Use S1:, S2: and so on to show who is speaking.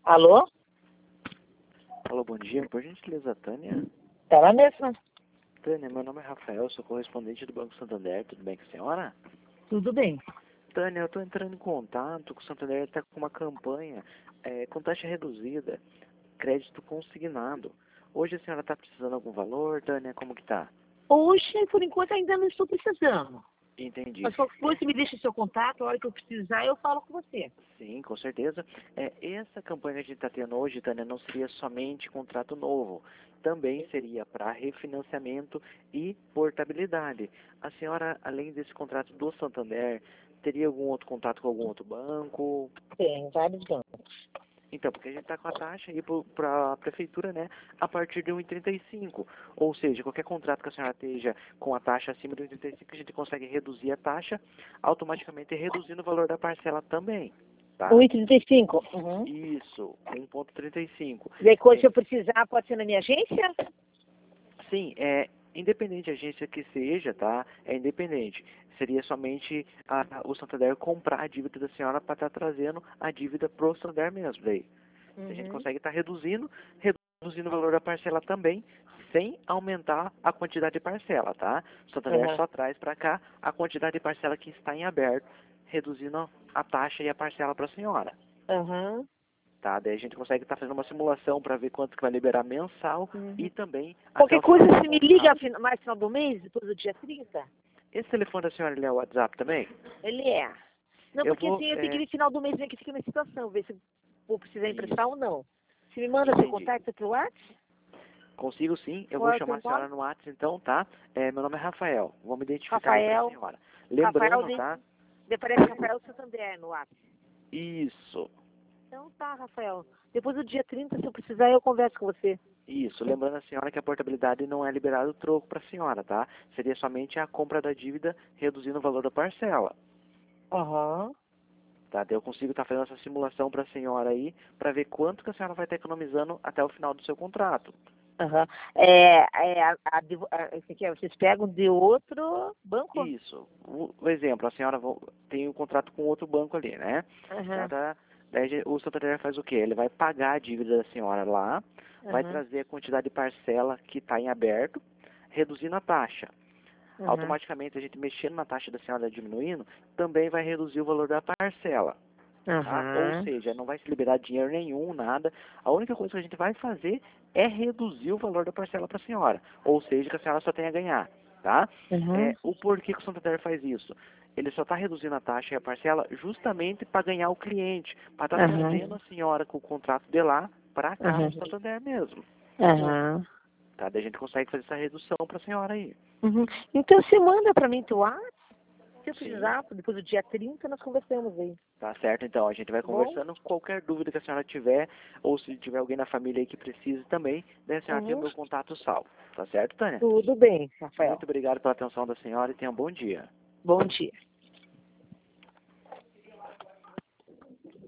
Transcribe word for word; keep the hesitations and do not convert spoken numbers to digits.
S1: Alô?
S2: Alô, bom dia. Por gentileza, Tânia?
S1: Ela mesma.
S2: Tânia, meu nome é Rafael, sou correspondente do Banco Santander. Tudo bem com a senhora?
S1: Tudo bem.
S2: Tânia, eu estou entrando em contato com o Santander, está com uma campanha é, com taxa reduzida, crédito consignado. Hoje a senhora está precisando de algum valor, Tânia? Como que tá?
S1: Hoje, por enquanto, ainda não estou precisando.
S2: Entendi.
S1: Mas qualquer coisa, você me deixa o seu contato, a hora que eu precisar, eu falo com você.
S2: Sim, com certeza. É, essa campanha que a gente está tendo hoje, Tânia, não seria somente contrato novo. Também seria para refinanciamento e portabilidade. A senhora, além desse contrato do Santander, teria algum outro contato com algum outro banco?
S1: Tem vários bancos.
S2: Então, porque a gente está com a taxa aí para a prefeitura, né, a partir de um vírgula trinta e cinco. Ou seja, qualquer contrato que a senhora esteja com a taxa acima de um vírgula trinta e cinco, a gente consegue reduzir a taxa, automaticamente reduzindo o valor da parcela também. Tá?
S1: um vírgula trinta e cinco. Uhum.
S2: Isso, um vírgula trinta e cinco.
S1: E aí, quando eu precisar, pode ser na minha agência?
S2: Sim, é independente da agência que seja, tá? É independente. Seria somente a, o Santander comprar a dívida da senhora para estar trazendo a dívida pro Santander mesmo. Daí
S1: Uhum.
S2: a gente consegue estar reduzindo, reduzindo o valor da parcela também, sem aumentar a quantidade de parcela, tá? O Santander
S1: Uhum.
S2: só traz para cá a quantidade de parcela que está em aberto, reduzindo a taxa e a parcela para a senhora.
S1: Uhum.
S2: Tá? Daí a gente consegue estar fazendo uma simulação para ver quanto que vai liberar mensal
S1: Uhum.
S2: e também até
S1: Qualquer
S2: o
S1: coisa,
S2: final do
S1: você me liga
S2: contrato.
S1: fin- mais final do mês, depois do dia trinta?
S2: Esse telefone da senhora, ele é o WhatsApp também?
S1: Ele é. Não,
S2: Eu
S1: porque
S2: vou...
S1: assim, eu tenho que
S2: É...
S1: ver final do mês, ver que fica minha situação, ver se vou precisar emprestar
S2: Isso,
S1: ou não. Você me manda seu
S2: entendi.
S1: contato pro WhatsApp?
S2: Consigo sim, eu
S1: Qual
S2: vou
S1: é o teu
S2: chamar a
S1: nome?
S2: senhora no WhatsApp então, tá? É, meu nome é Rafael, vou me identificar aí para a
S1: Rafael.
S2: senhora.
S1: Rafael,
S2: Lembrando,
S1: de...
S2: tá?
S1: me parece Rafael Santander no WhatsApp.
S2: Isso,
S1: Então tá, Rafael. Depois do dia trinta, se eu precisar, eu converso com você.
S2: isso. Lembrando a senhora que a portabilidade não é liberado o troco para a senhora, tá? Seria somente a compra da dívida reduzindo o valor da parcela.
S1: Aham.
S2: Tá? Daí eu consigo estar fazendo essa simulação para a senhora aí, para ver quanto que a senhora vai estar economizando até o final do seu contrato.
S1: Aham. É, é, a, a, a, esse aqui, é, vocês pegam de outro banco?
S2: Isso. O, o exemplo, a senhora vo- tem um contrato com outro banco ali, né? A
S1: Aham.
S2: senhora, daí o Santander faz o quê? Ele vai pagar a dívida da senhora lá, vai
S1: Aham.
S2: trazer a quantidade de parcela que está em aberto, reduzindo a taxa.
S1: Aham.
S2: Automaticamente, a gente mexendo na taxa da senhora diminuindo, também vai reduzir o valor da parcela. Tá? Ou
S1: Aham.
S2: seja, não vai se liberar dinheiro nenhum, nada. A única coisa que a gente vai fazer é reduzir o valor da parcela para a senhora. Ou seja, que a senhora só tem a ganhar. Tá?
S1: Aham.
S2: É, o porquê que o Santander faz isso? Ele só está reduzindo a taxa e a parcela justamente para ganhar o cliente, para estar
S1: Aham.
S2: trazendo a senhora com o contrato de lá para cá
S1: Aham.
S2: no Santander mesmo.
S1: Aham.
S2: Tá? Daí a gente consegue fazer essa redução para a senhora aí.
S1: Uhum. Então você manda pra mim teu WhatsApp. Se eu
S2: Sim.
S1: precisar, depois do dia trinta, nós conversamos aí.
S2: Tá certo, então. A gente vai
S1: Tá bom?
S2: conversando. Qualquer dúvida que a senhora tiver, ou se tiver alguém na família aí que precise também, daí a senhora tem o
S1: Uhum.
S2: meu contato salvo. Tá certo, Tânia?
S1: Tudo bem, Rafael.
S2: Muito obrigado pela atenção da senhora e tenha um bom dia.
S1: Bom dia.